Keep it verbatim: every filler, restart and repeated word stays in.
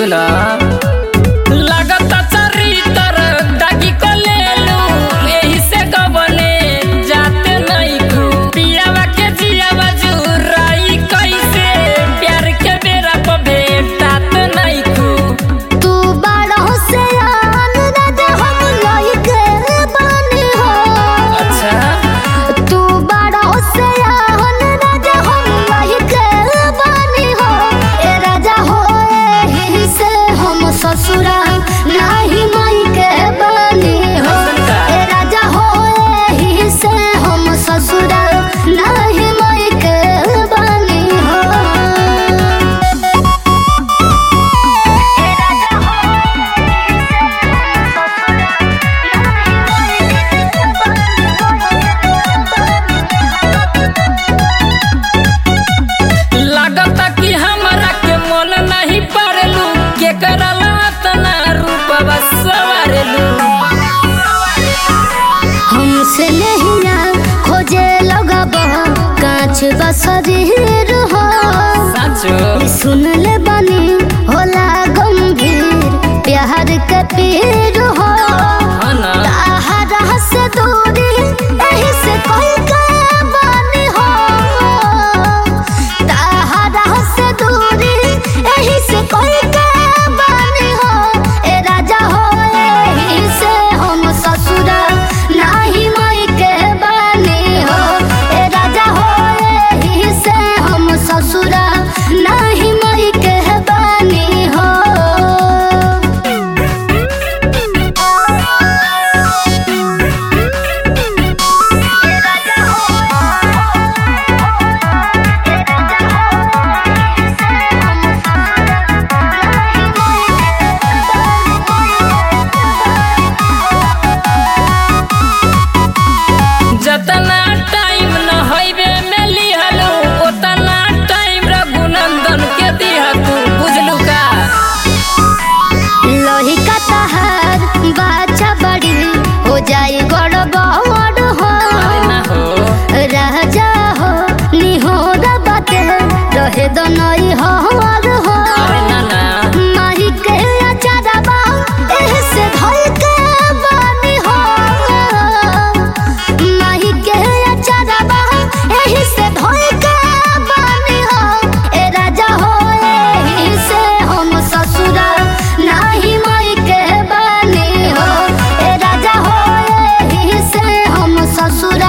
बुझला लगता चरितर दागी को ले लू यही से गबने जाते नहीं खू पियावा के जियावा जुराई कैसे प्यार के बेरा पर भेटात नहीं खू तू बड़ा से आन राजा हम लइके बानी हो। अच्छा तू बड़ा से आन राजा हम लइके बानी हो। ए राजा हो एही से हम ससुरा नाही माई के बानी हो। ए राजा हो एही से हम ससुरा नाही माई के बानी हो। ए राजा हो लगता कि हमरा के मन नहीं पड़लू के करला तना रूपवा सवारलू हमसे नहीं ना खोजे लगब कांच बसरीर हो। साचो सुन ले बनी होला गंभीर प्यार के पीर हो। हना ताहरा से दूरी एही से कोई के बानी हो। ताहरा से दूरी एही से कोई के बानी हो। ए राजा हो एही से हम ससुरा नाही माई के बानी हो। ए राजा हो एही से हम ससुरा नाही माई के बानी हो। जतना टाइम न होइबे में लिहलू उतना टाइम रघुनंदन के दिहा तू बुझलू का लोही का तहार बाचा बड़ी हो जाए गड़बड़ हो। अरे ना हो राजा हो निहोरा बाटे रहे दो नई हर हो। अरे ना ना माही के अचारबा एही से धल के बानी हो। माही के अचारबा एही से धल के बानी हो। ए राजा हो एही से हम ससुरा नाही माई के बानी हो। ए राजा हो एही से हम ससुरा